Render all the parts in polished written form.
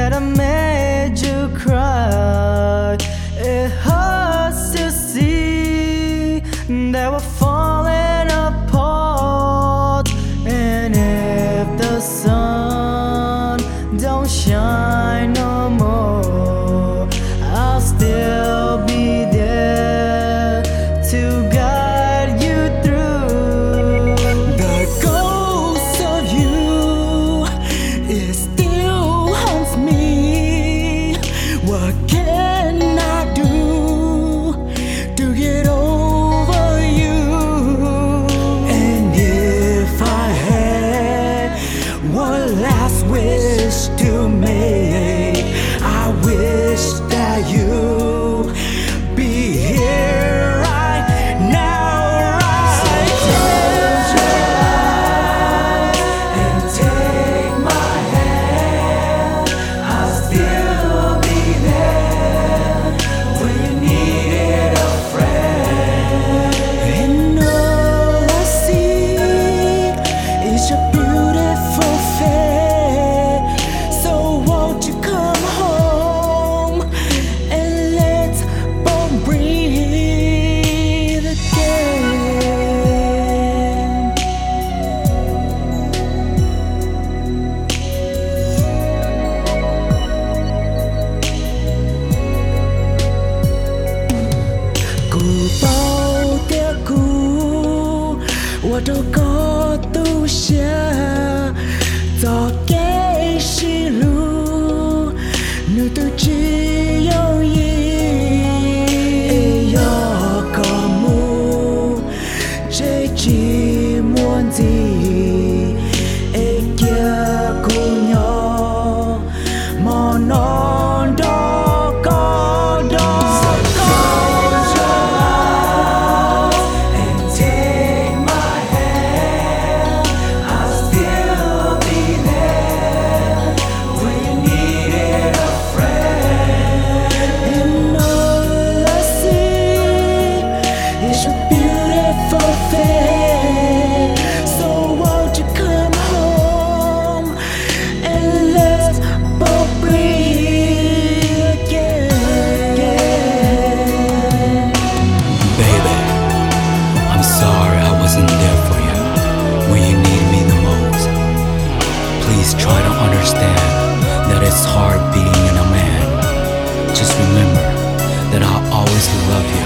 that I made you cry. It hurts to see that we're falling apart. And if the sun don't shine no more, I'll still be there to guide you through. The ghost of you, it still haunts me. What can I do to get over you? And if I had one last wish to make, I wish that you be here right now, right? So close your eyes and take my hand. I'll still be there when you needed a friend. And all I see is your beautiful face. So won't you come home and let's both breathe again. Cụ bao tiếc cũ, 我都có tu xa, cho cái xí lu, nữ tu chỉ yêu ý, yêu có mu, chỉ muốn gì, kia cùng nhau, mà non đó có đó. Close your eyes and take my hand. I'll still be there when you needed a friend. And all I see is your beautiful face. So won't you come home and let's both breathe again. Baby, I'm sorry I wasn't there for you when you needed me the most. Please try to understand that it's hard being in a man. Just remember that I'll always love you.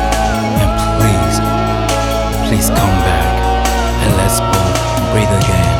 And please come back and let's both breathe again.